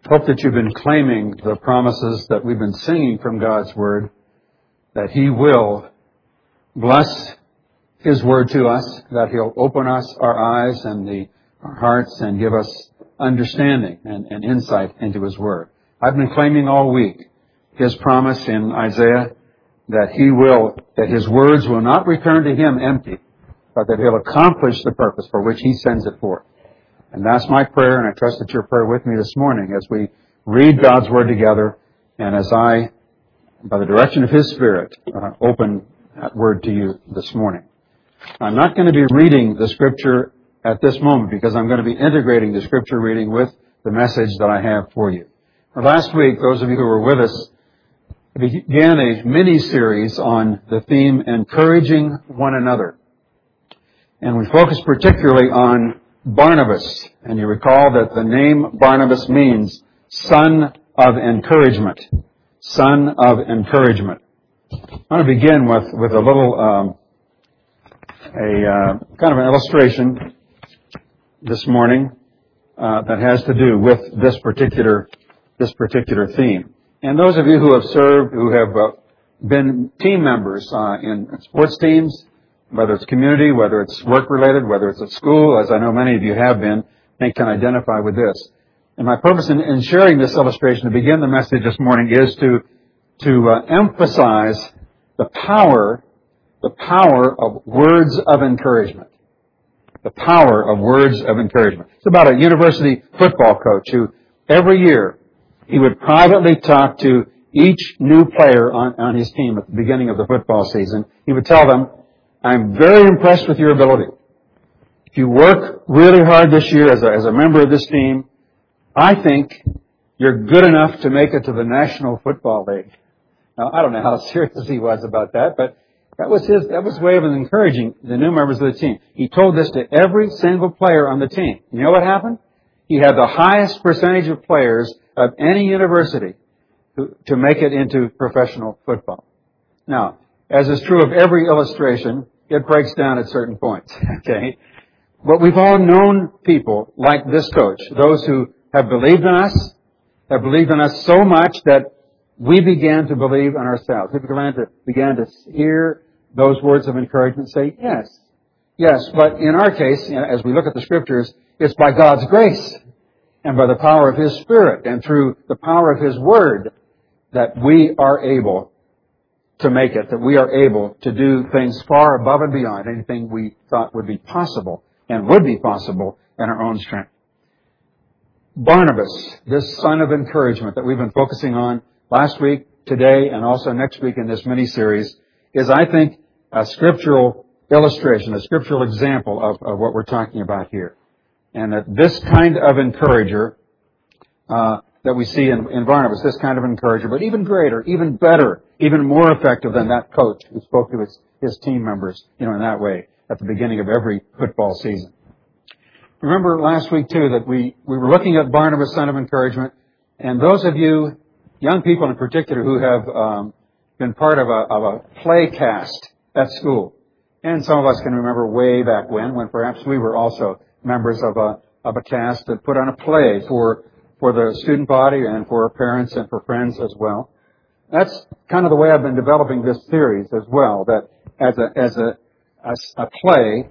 Hope that you've been claiming the promises that we've been singing from God's Word, that He will bless His Word to us, that He'll open us our eyes and our hearts and give us understanding and insight into His Word. I've been claiming all week His promise in Isaiah that His words will not return to Him empty, but that He'll accomplish the purpose for which He sends it forth. And that's my prayer, and I trust that you're praying with me this morning as we read God's Word together, and as I, by the direction of His Spirit, open that Word to you this morning. I'm not going to be reading the Scripture at this moment because I'm going to be integrating the Scripture reading with the message that I have for you. Last week, those of you who were with us began a mini-series on the theme, Encouraging One Another. And we focused particularly on Barnabas. And you recall that the name Barnabas means son of encouragement. Son of encouragement. I want to begin with a little, kind of an illustration this morning that has to do with this particular theme. And those of you who have served, who have been team members in sports teams, whether it's community, whether it's work-related, whether it's at school, as I know many of you have been, they can identify with this. And my purpose in sharing this illustration to begin the message this morning is to emphasize the power of words of encouragement. The power of words of encouragement. It's about a university football coach who every year he would privately talk to each new player on his team at the beginning of the football season. He would tell them, I'm very impressed with your ability. If you work really hard this year as a member of this team, I think you're good enough to make it to the National Football League. Now, I don't know how serious he was about that, but that was his way of encouraging the new members of the team. He told this to every single player on the team. You know what happened? He had the highest percentage of players of any university to make it into professional football. Now, as is true of every illustration, it breaks down at certain points, okay? But we've all known people like this coach, those who have believed in us so much that we began to believe in ourselves. We began to hear those words of encouragement say, yes. But in our case, as we look at the Scriptures, it's by God's grace and by the power of His Spirit and through the power of His Word that we are able to make it, that we are able to do things far above and beyond anything we thought would be possible and would be possible in our own strength. Barnabas, this son of encouragement that we've been focusing on last week, today, and also next week in this mini-series, is, I think, a scriptural illustration, a scriptural example of what we're talking about here. And that this kind of encourager that we see in Barnabas, this kind of encourager, but even greater, even better, even more effective than that coach who spoke to his team members, in that way at the beginning of every football season. Remember last week, too, that we were looking at Barnabas, son of encouragement, and those of you, young people in particular, who have been part of a play cast at school, and some of us can remember way back when perhaps we were also members of a cast that put on a play for the student body and for our parents and for friends as well. That's kind of the way I've been developing this series as well, that as a play,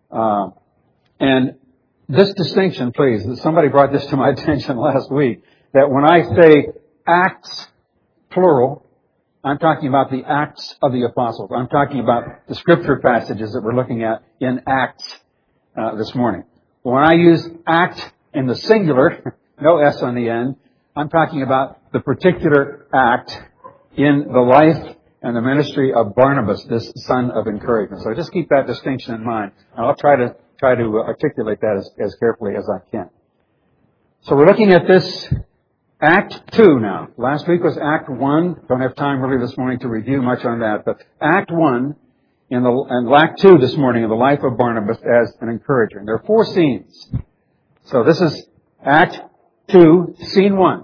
and this distinction, please, somebody brought this to my attention last week, that when I say acts, plural, I'm talking about the Acts of the Apostles. I'm talking about the Scripture passages that we're looking at in Acts this morning. When I use act in the singular, no S on the end, I'm talking about the particular act in the life and the ministry of Barnabas, this son of encouragement. So just keep that distinction in mind. And I'll try to articulate that as carefully as I can. So we're looking at this Act 2 now. Last week was Act 1. Don't have time really this morning to review much on that. But Act 1 and Act 2 this morning in the life of Barnabas as an encourager. And there are 4 scenes. So this is Act 2, Scene 1.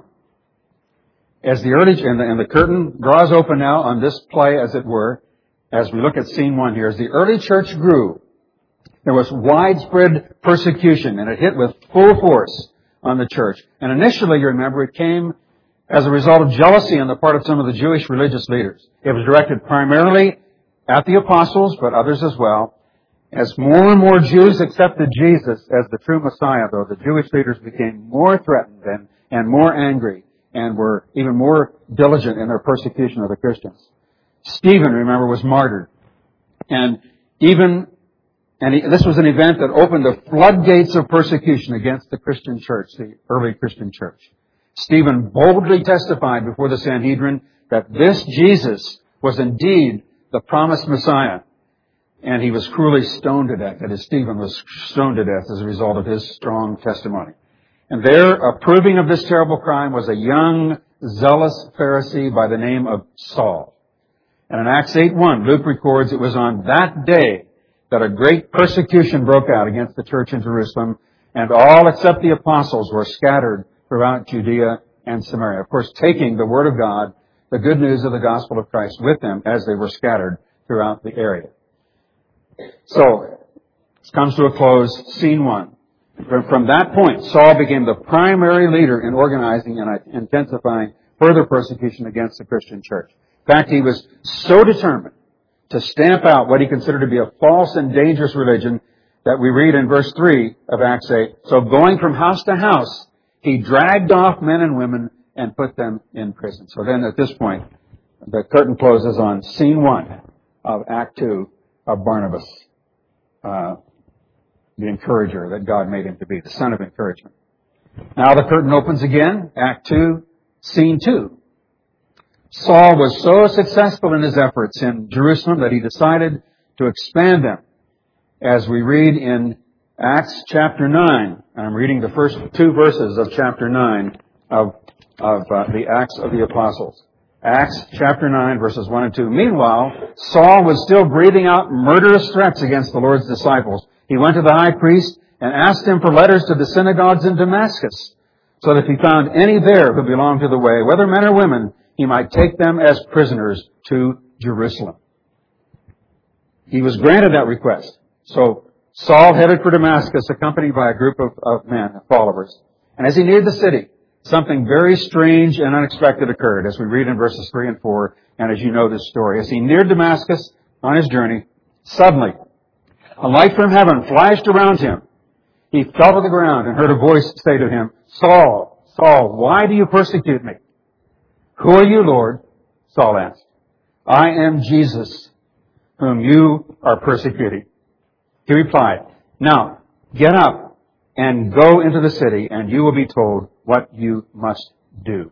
As the curtain draws open now on this play, as it were, as we look at Scene 1 here, as the early church grew, there was widespread persecution, and it hit with full force on the church. And initially, you remember, it came as a result of jealousy on the part of some of the Jewish religious leaders. It was directed primarily at the apostles, but others as well. As more and more Jews accepted Jesus as the true Messiah, though, the Jewish leaders became more threatened and more angry and were even more diligent in their persecution of the Christians. Stephen, remember, was martyred. This was an event that opened the floodgates of persecution against the Christian church, the early Christian church. Stephen boldly testified before the Sanhedrin that this Jesus was indeed the promised Messiah. And he was cruelly stoned to death. That is, Stephen was stoned to death as a result of his strong testimony. And there, approving of this terrible crime, was a young, zealous Pharisee by the name of Saul. And in Acts 8:1, Luke records it was on that day that a great persecution broke out against the church in Jerusalem, and all except the apostles were scattered throughout Judea and Samaria. Of course, taking the Word of God, the good news of the gospel of Christ, with them as they were scattered throughout the area. So, this comes to a close, scene 1. From that point, Saul became the primary leader in organizing and intensifying further persecution against the Christian church. In fact, he was so determined to stamp out what he considered to be a false and dangerous religion that we read in verse 3 of Acts 8. So going from house to house, he dragged off men and women and put them in prison. So then at this point, the curtain closes on scene 1 of Act 2 of Barnabas, the encourager that God made him to be, the son of encouragement. Now the curtain opens again, Act 2, scene 2. Saul was so successful in his efforts in Jerusalem that he decided to expand them. As we read in Acts chapter 9, I'm reading the first 2 verses of chapter 9 of the Acts of the Apostles. Acts chapter 9, verses 1 and 2. Meanwhile, Saul was still breathing out murderous threats against the Lord's disciples. He went to the high priest and asked him for letters to the synagogues in Damascus, so that if he found any there who belonged to the way, whether men or women, he might take them as prisoners to Jerusalem. He was granted that request. So Saul headed for Damascus, accompanied by a group of men, followers. And as he neared the city, something very strange and unexpected occurred, as we read in verses 3 and 4, and as you know this story. As he neared Damascus on his journey, suddenly a light from heaven flashed around him. He fell to the ground and heard a voice say to him, "Saul, Saul, why do you persecute me?" "Who are you, Lord?" Saul asked. "I am Jesus, whom you are persecuting." He replied, "Now, get up and go into the city, and you will be told what you must do."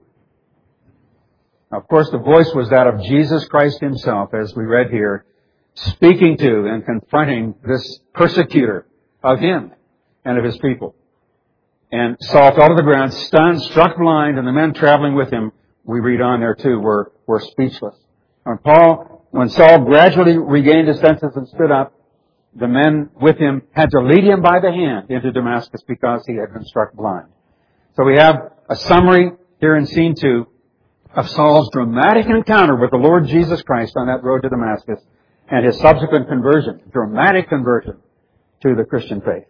Now, of course, the voice was that of Jesus Christ himself, as we read here, speaking to and confronting this persecutor of him and of his people. And Saul fell to the ground, stunned, struck blind, and the men traveling with him, we read on there too, were speechless. When Saul gradually regained his senses and stood up, the men with him had to lead him by the hand into Damascus because he had been struck blind. So we have a summary here in scene 2 of Saul's dramatic encounter with the Lord Jesus Christ on that road to Damascus and his subsequent conversion, dramatic conversion to the Christian faith.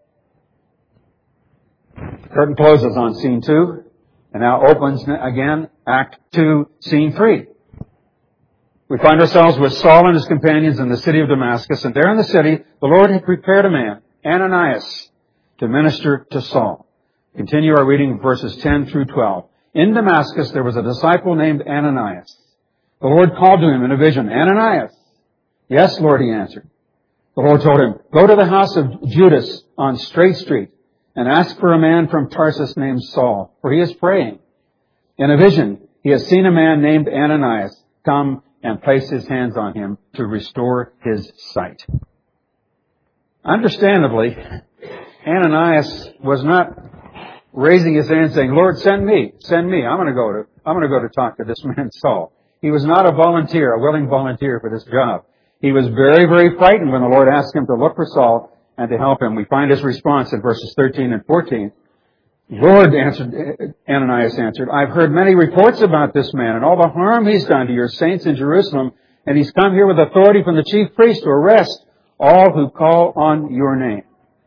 The curtain closes on scene 2 and now opens again Act 2, scene 3. We find ourselves with Saul and his companions in the city of Damascus, and there in the city, the Lord had prepared a man, Ananias, to minister to Saul. Continue our reading verses 10 through 12. In Damascus, there was a disciple named Ananias. The Lord called to him in a vision, "Ananias." "Yes, Lord," he answered. The Lord told him, "Go to the house of Judas on Straight Street and ask for a man from Tarsus named Saul, for he is praying. In a vision, he has seen a man named Ananias come and place his hands on him to restore his sight." Understandably, Ananias was not raising his hand saying, "Lord, send me. I'm going to go to talk to this man Saul." He was not a willing volunteer for this job. He was very, very frightened when the Lord asked him to look for Saul and to help him. We find his response in verses 13 and 14. "Lord," Ananias answered, "I've heard many reports about this man and all the harm he's done to your saints in Jerusalem, and he's come here with authority from the chief priest to arrest all who call on your name."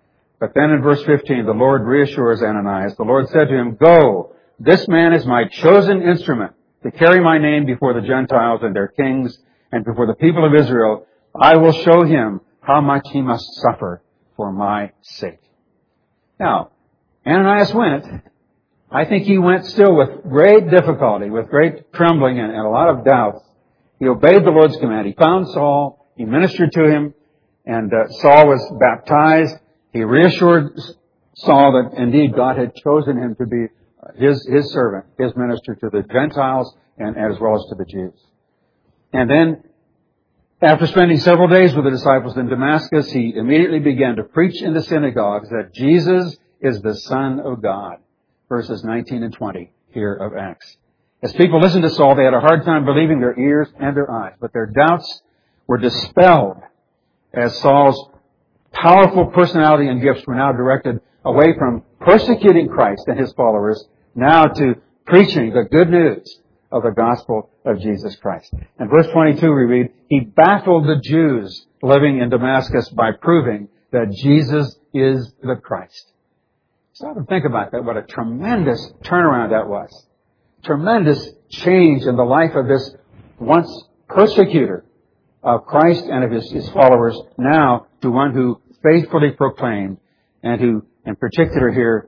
But then in verse 15, the Lord reassures Ananias. The Lord said to him, "Go, this man is my chosen instrument to carry my name before the Gentiles and their kings and before the people of Israel. I will show him how much he must suffer for my sake." Now, Ananias went. I think he went still with great difficulty, with great trembling and a lot of doubts. He obeyed the Lord's command. He found Saul. He ministered to him. And Saul was baptized. He reassured Saul that indeed God had chosen him to be his servant, his minister to the Gentiles and as well as to the Jews. And then, after spending several days with the disciples in Damascus, he immediately began to preach in the synagogues that Jesus is the Son of God. Verses 19 and 20 here of Acts. As people listened to Saul, they had a hard time believing their ears and their eyes, but their doubts were dispelled as Saul's powerful personality and gifts were now directed away from persecuting Christ and his followers, now to preaching the good news of the gospel of Jesus Christ. In verse 22 we read, he baffled the Jews living in Damascus by proving that Jesus is the Christ. Stop and think about that. What a tremendous turnaround that was. Tremendous change in the life of this once persecutor of Christ and of his followers, now to one who faithfully proclaimed and who, in particular here,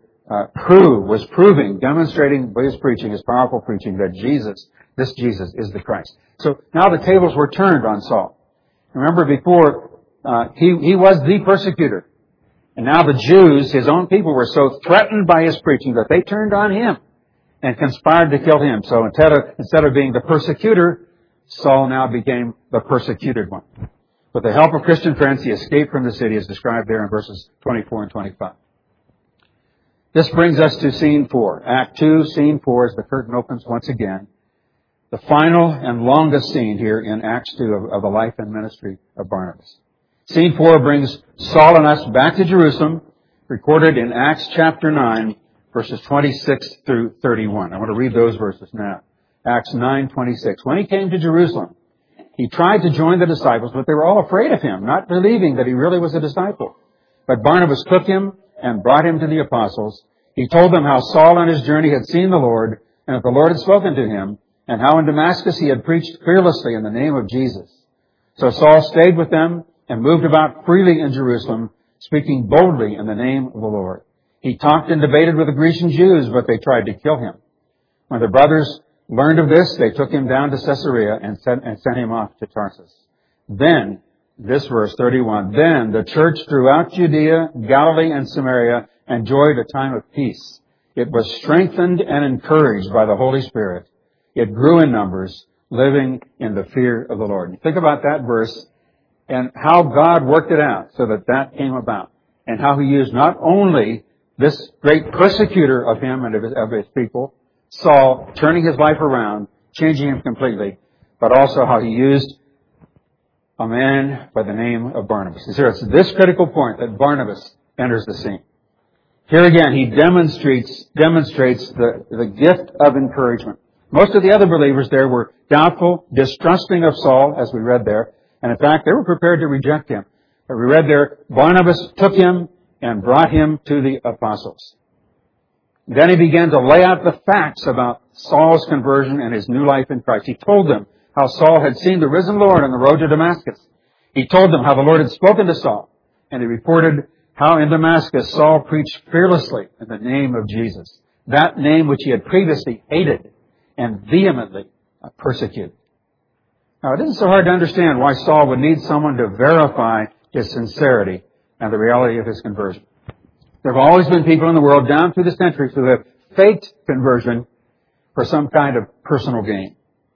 was proving, demonstrating by his preaching, his powerful preaching, that this Jesus is the Christ. So now the tables were turned on Saul. Remember before, he was the persecutor. And now the Jews, his own people, were so threatened by his preaching that they turned on him and conspired to kill him. So instead of being the persecutor, Saul now became the persecuted one. With the help of Christian friends, he escaped from the city as described there in verses 24 and 25. This brings us to scene 4. Act 2, scene 4, as the curtain opens once again. The final and longest scene here in Acts 2 of the life and ministry of Barnabas. Scene 4 brings Saul and us back to Jerusalem, recorded in Acts chapter 9, verses 26 through 31. I want to read those verses now. Acts 9:26. When he came to Jerusalem, he tried to join the disciples, but they were all afraid of him, not believing that he really was a disciple. But Barnabas took him and brought him to the apostles. He told them how Saul on his journey had seen the Lord, and that the Lord had spoken to him, and how in Damascus he had preached fearlessly in the name of Jesus. So Saul stayed with them and moved about freely in Jerusalem, speaking boldly in the name of the Lord. He talked and debated with the Grecian Jews, but they tried to kill him. When the brothers learned of this, they took him down to Caesarea and sent him off to Tarsus. Then, this verse 31, then the church throughout Judea, Galilee, and Samaria enjoyed a time of peace. It was strengthened and encouraged by the Holy Spirit. It grew in numbers, living in the fear of the Lord. You think about that verse and how God worked it out so that came about. And how he used not only this great persecutor of him and of his people, Saul, turning his life around, changing him completely, but also how he used a man by the name of Barnabas. It's this critical point that Barnabas enters the scene. Here again, he demonstrates the gift of encouragement. Most of the other believers there were doubtful, distrusting of Saul, as we read there, and in fact, they were prepared to reject him. But we read there, Barnabas took him and brought him to the apostles. Then he began to lay out the facts about Saul's conversion and his new life in Christ. He told them how Saul had seen the risen Lord on the road to Damascus. He told them how the Lord had spoken to Saul. And he reported how in Damascus Saul preached fearlessly in the name of Jesus. That name which he had previously hated and vehemently persecuted. Now, it isn't so hard to understand why Saul would need someone to verify his sincerity and the reality of his conversion. There have always been people in the world down through the centuries who have faked conversion for some kind of personal gain.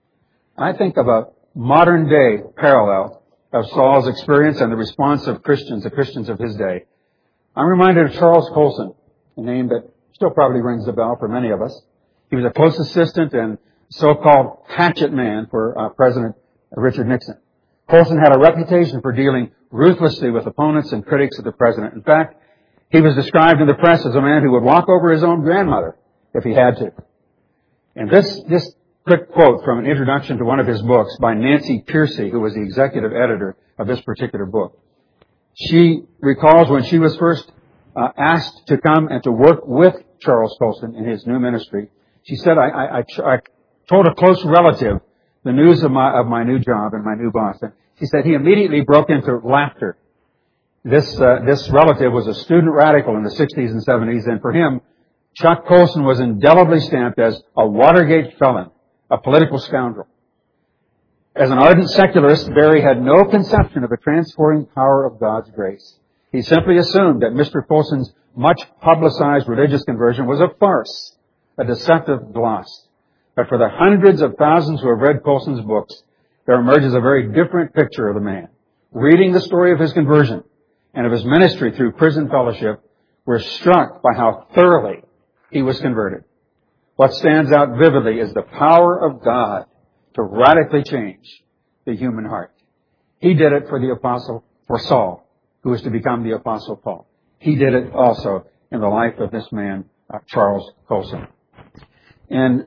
I think of a modern day parallel of Saul's experience and the response of Christians, the Christians of his day. I'm reminded of Charles Colson, a name that still probably rings a bell for many of us. He was a close assistant and so-called hatchet man for President Richard Nixon. Colson had a reputation for dealing ruthlessly with opponents and critics of the president. In fact, he was described in the press as a man who would walk over his own grandmother if he had to. And this quick quote from an introduction to one of his books by Nancy Pearcey, who was the executive editor of this particular book. She recalls when she was first asked to come and to work with Charles Colson in his new ministry, she said, I told a close relative the news of my new job and my new boss. And she said he immediately broke into laughter. This relative was a student radical in the 60s and 70s, and for him, Chuck Colson was indelibly stamped as a Watergate felon, a political scoundrel. As an ardent secularist, Barry had no conception of the transforming power of God's grace. He simply assumed that Mr. Colson's much publicized religious conversion was a farce, a deceptive gloss. But for the hundreds of thousands who have read Colson's books, there emerges a very different picture of the man. Reading the story of his conversion and of his ministry through prison fellowship, we're struck by how thoroughly he was converted. What stands out vividly is the power of God to radically change the human heart. He did it for Saul, who was to become the Apostle Paul. He did it also in the life of this man, Charles Colson. And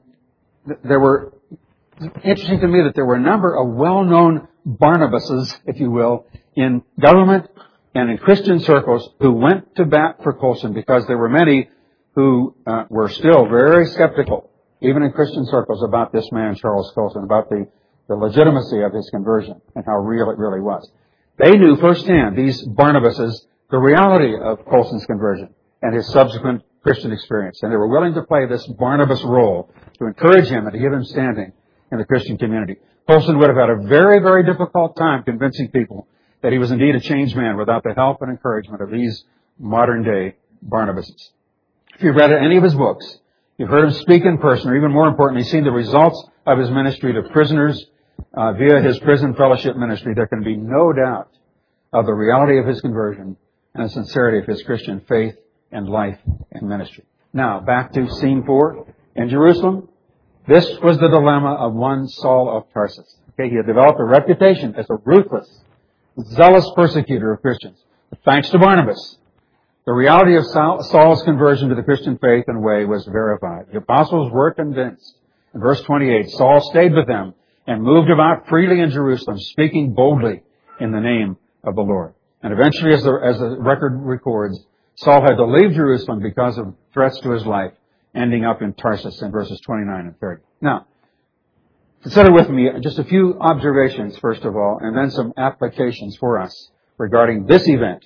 interesting to me that there were a number of well-known Barnabases, if you will, in government and in Christian circles who went to bat for Colson, because there were many who were still very skeptical, even in Christian circles, about this man, Charles Colson, about the legitimacy of his conversion and how real it really was. They knew firsthand, these Barnabases, the reality of Colson's conversion and his subsequent Christian experience. And they were willing to play this Barnabas role to encourage him and to give him standing in the Christian community. Colson would have had a very, very difficult time convincing people that he was indeed a changed man without the help and encouragement of these modern-day Barnabases. If you've read any of his books, you've heard him speak in person, or even more importantly, seen the results of his ministry to prisoners via his prison fellowship ministry, there can be no doubt of the reality of his conversion and the sincerity of his Christian faith and life and ministry. Now, back to scene 4 in Jerusalem. This was the dilemma of one Saul of Tarsus. Okay, he had developed a reputation as a ruthless, zealous persecutor of Christians. But thanks to Barnabas, the reality of Saul's conversion to the Christian faith and way was verified. The apostles were convinced. In verse 28, Saul stayed with them and moved about freely in Jerusalem, speaking boldly in the name of the Lord. And eventually, as the record records, Saul had to leave Jerusalem because of threats to his life, ending up in Tarsus in verses 29 and 30. Now, consider with me just a few observations, first of all, and then some applications for us regarding this event.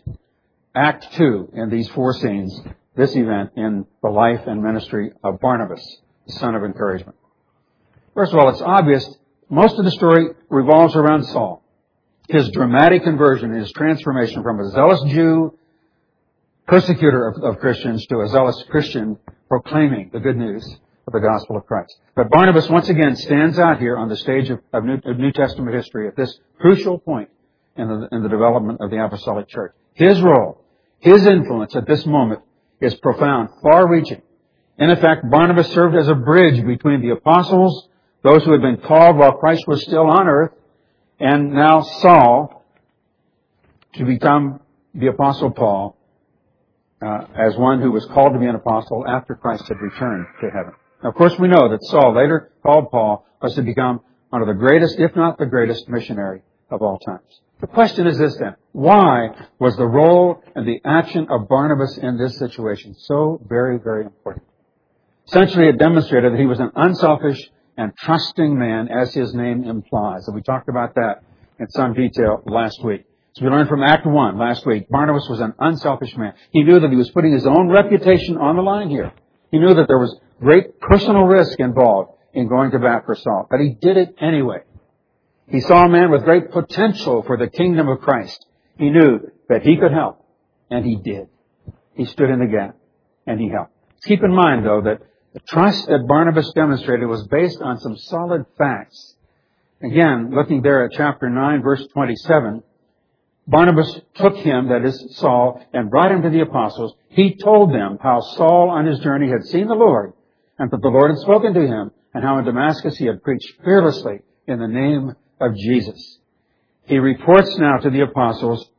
Act 2 in these 4 scenes, this event in the life and ministry of Barnabas, the son of encouragement. First of all, it's obvious most of the story revolves around Saul. His dramatic conversion, his transformation from a zealous Jew, persecutor of Christians, to a zealous Christian proclaiming the good news of the gospel of Christ. But Barnabas once again stands out here on the stage of New Testament history at this crucial point in the development of the apostolic church. His role, his influence at this moment is profound, far-reaching. In effect, Barnabas served as a bridge between the apostles, those who had been called while Christ was still on earth, and now Saul, to become the Apostle Paul, as one who was called to be an apostle after Christ had returned to heaven. Now, of course, we know that Saul, later called Paul, was to become one of the greatest, if not the greatest, missionary of all times. The question is this then: why was the role and the action of Barnabas in this situation so very, very important? Essentially, it demonstrated that he was an unselfish and trusting man, as his name implies. And we talked about that in some detail last week. So we learned from Act 1 last week, Barnabas was an unselfish man. He knew that he was putting his own reputation on the line here. He knew that there was great personal risk involved in going to bat for Saul, but he did it anyway. He saw a man with great potential for the kingdom of Christ. He knew that he could help, and he did. He stood in the gap, and he helped. Keep in mind, though, that the trust that Barnabas demonstrated was based on some solid facts. Again, looking there at chapter 9, verse 27, Barnabas took him, that is Saul, and brought him to the apostles. He told them how Saul on his journey had seen the Lord, and that the Lord had spoken to him, and how in Damascus he had preached fearlessly in the name of Jesus. He reports now to the apostles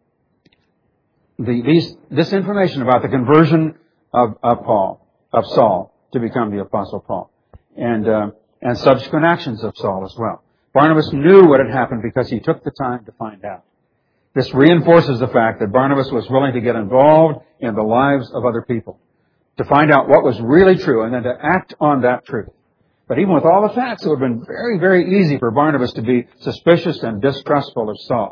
this information about the conversion of Saul to become the Apostle Paul, and subsequent actions of Saul as well. Barnabas knew what had happened because he took the time to find out. This reinforces the fact that Barnabas was willing to get involved in the lives of other people, to find out what was really true and then to act on that truth. But even with all the facts, it would have been very, very easy for Barnabas to be suspicious and distrustful of Saul.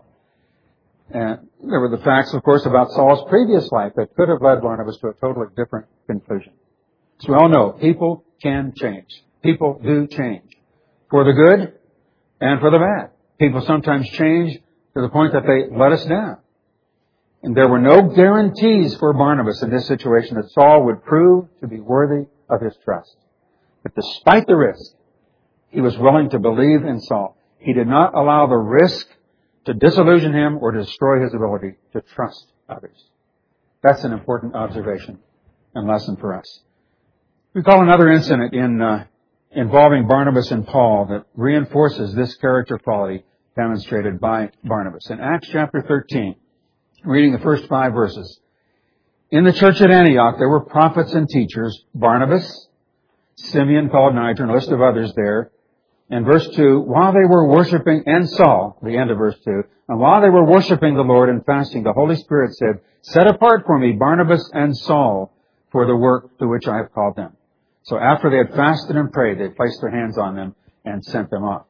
And there were the facts, of course, about Saul's previous life that could have led Barnabas to a totally different conclusion. As we all know, people can change. People do change. For the good and for the bad. People sometimes change to the point that they let us down. And there were no guarantees for Barnabas in this situation that Saul would prove to be worthy of his trust. But despite the risk, he was willing to believe in Saul. He did not allow the risk to disillusion him or to destroy his ability to trust others. That's an important observation and lesson for us. We call another incident involving Barnabas and Paul that reinforces this character quality demonstrated by Barnabas. In Acts chapter 13, reading the first 5 verses, in the church at Antioch there were prophets and teachers, Barnabas, Simeon called Niger, and a list of others there. And verse 2, while they were worshiping, and Saul, the end of verse 2, and while they were worshiping the Lord and fasting, the Holy Spirit said, set apart for me Barnabas and Saul for the work to which I have called them. So after they had fasted and prayed, they placed their hands on them and sent them off.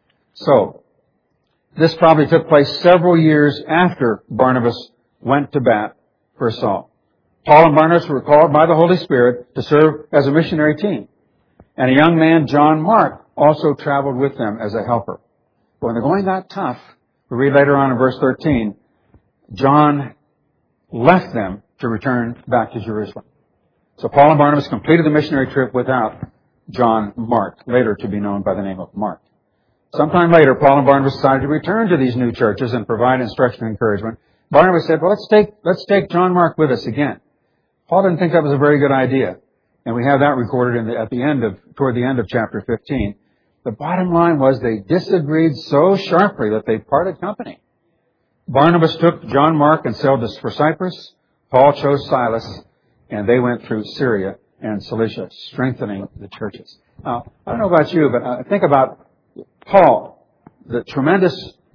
So, this probably took place several years after Barnabas went to bat for Saul. Paul and Barnabas were called by the Holy Spirit to serve as a missionary team. And a young man, John Mark, also traveled with them as a helper. But when the going got tough, we read later on in verse 13, John left them to return back to Jerusalem. So Paul and Barnabas completed the missionary trip without John Mark, later to be known by the name of Mark. Sometime later, Paul and Barnabas decided to return to these new churches and provide instruction and encouragement. Barnabas said, well, let's take John Mark with us again. Paul didn't think that was a very good idea. And we have that recorded toward the end of chapter 15. The bottom line was they disagreed so sharply that they parted company. Barnabas took John Mark and sailed for Cyprus. Paul chose Silas, and they went through Syria and Cilicia, strengthening the churches. Now, I don't know about you, but think about Paul, the tremendous,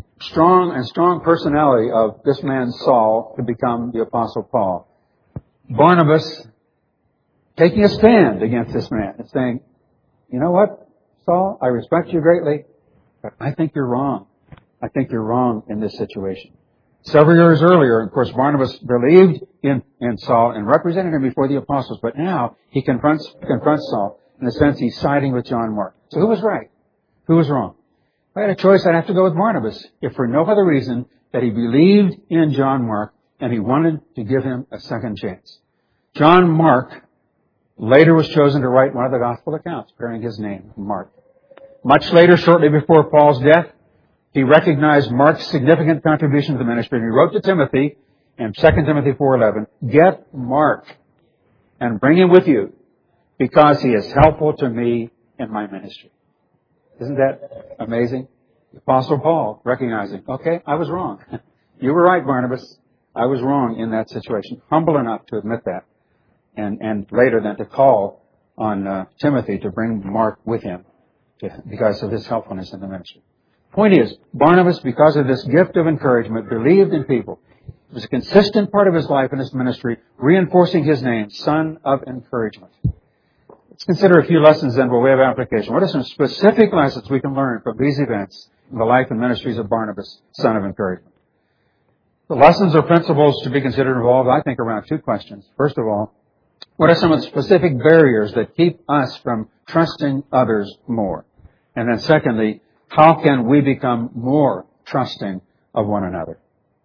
strong personality of this man Saul to become the Apostle Paul. Barnabas taking a stand against this man and saying, you know what, Saul, I respect you greatly, but I think you're wrong. I think you're wrong in this situation. Several years earlier, of course, Barnabas believed in Saul and represented him before the apostles, but now he confronts Saul. In a sense, he's siding with John Mark. So who was right? Who was wrong? If I had a choice, I'd have to go with Barnabas, if for no other reason that he believed in John Mark and he wanted to give him a second chance. John Mark later was chosen to write one of the gospel accounts, bearing his name, Mark. Much later, shortly before Paul's death, he recognized Mark's significant contribution to the ministry, and he wrote to Timothy in 2 Timothy 4:11, get Mark and bring him with you, because he is helpful to me in my ministry. Isn't that amazing? The Apostle Paul recognizing, okay, I was wrong. You were right, Barnabas. I was wrong in that situation. Humble enough to admit that. And later then to call on Timothy to bring Mark with him because of his helpfulness in the ministry. Point is, Barnabas, because of this gift of encouragement, believed in people. It was a consistent part of his life and his ministry, reinforcing his name, Son of Encouragement. Let's consider a few lessons then by way of application. What are some specific lessons we can learn from these events in the life and ministries of Barnabas, Son of Encouragement? The lessons or principles to be considered involve, I think, around 2 questions. First of all, what are some of the specific barriers that keep us from trusting others more? And then secondly, how can we become more trusting of one another?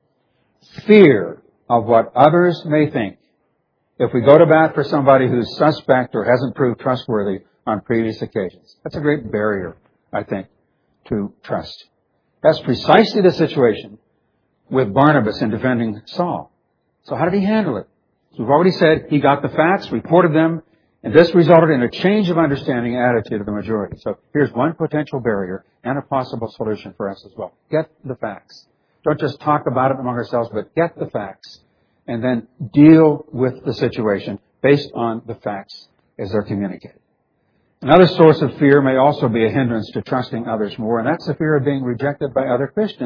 Fear of what others may think if we go to bat for somebody who's suspect or hasn't proved trustworthy on previous occasions. That's a great barrier, I think, to trust. That's precisely the situation with Barnabas in defending Saul. So how did he handle it? So we've already said he got the facts, reported them, and this resulted in a change of understanding and attitude of the majority. So here's one potential barrier and a possible solution for us as well. Get the facts. Don't just talk about it among ourselves, but get the facts. And then deal with the situation based on the facts as they're communicated. Another source of fear may also be a hindrance to trusting others more, and that's the fear of being rejected by other Christians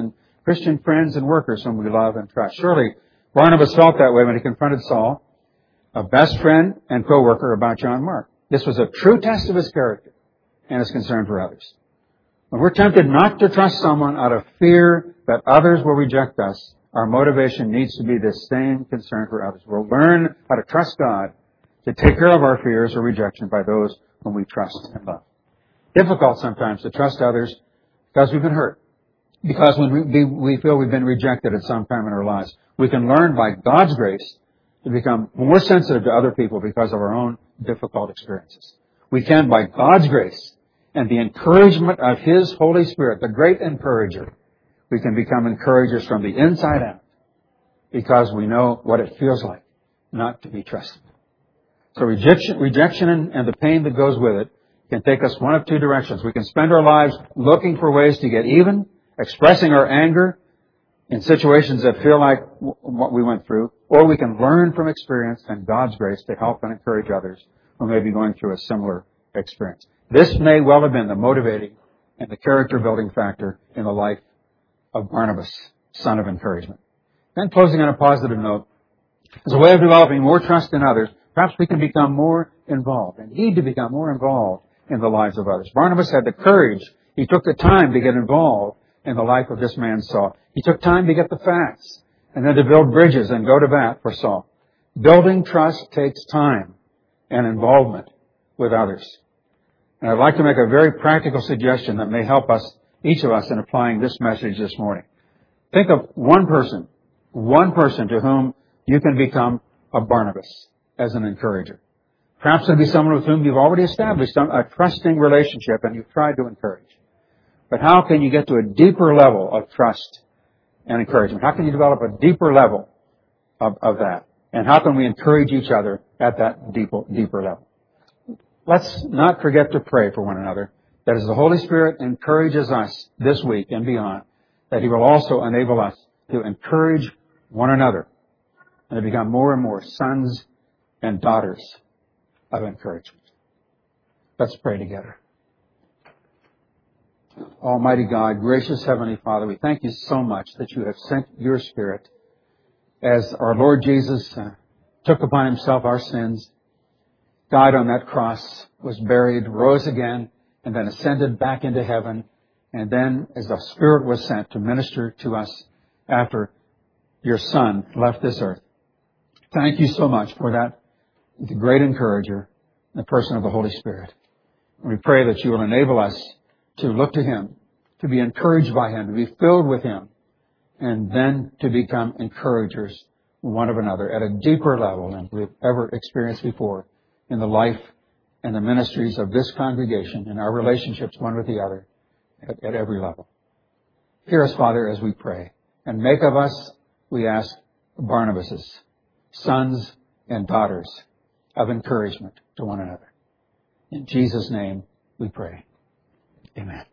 Christian friends and workers whom we love and trust. Surely Barnabas felt that way when he confronted Saul, a best friend and co-worker, about John Mark. This was a true test of his character and his concern for others. When we're tempted not to trust someone out of fear that others will reject us, our motivation needs to be this same concern for others. We'll learn how to trust God to take care of our fears or rejection by those whom we trust and love. Difficult sometimes to trust others because we've been hurt, because we feel we've been rejected at some time in our lives. We can learn by God's grace to become more sensitive to other people because of our own difficult experiences. We can, by God's grace and the encouragement of His Holy Spirit, the great encourager, we can become encouragers from the inside out because we know what it feels like not to be trusted. So rejection and the pain that goes with it can take us one of two directions. We can spend our lives looking for ways to get even, expressing our anger in situations that feel like what we went through, or we can learn from experience and God's grace to help and encourage others who may be going through a similar experience. This may well have been the motivating and the character-building factor in the life of Barnabas, son of encouragement. Then closing on a positive note, as a way of developing more trust in others, perhaps we can become more involved and need to become more involved in the lives of others. Barnabas had the courage. He took the time to get involved in the life of this man Saul. He took time to get the facts and then to build bridges and go to bat for Saul. Building trust takes time and involvement with others. And I'd like to make a very practical suggestion that may help us, each of us, in applying this message this morning. Think of one person to whom you can become a Barnabas as an encourager. Perhaps it'll be someone with whom you've already established a trusting relationship and you've tried to encourage. But how can you get to a deeper level of trust and encouragement? How can you develop a deeper level of that? And how can we encourage each other at that deeper level? Let's not forget to pray for one another, that as the Holy Spirit encourages us this week and beyond, that He will also enable us to encourage one another and to become more and more sons and daughters of encouragement. Let's pray together. Almighty God, gracious Heavenly Father, we thank You so much that You have sent Your Spirit as our Lord Jesus took upon Himself our sins, died on that cross, was buried, rose again, and then ascended back into heaven. And then as the Spirit was sent to minister to us after Your Son left this earth. Thank You so much for that, the great encourager, the person of the Holy Spirit. And we pray that You will enable us to look to Him, to be encouraged by Him, to be filled with Him, and then to become encouragers one of another at a deeper level than we've ever experienced before in the life and the ministries of this congregation and our relationships one with the other at every level. Hear us, Father, as we pray, and make of us, we ask, Barnabases, sons and daughters of encouragement to one another. In Jesus' name we pray. Amen.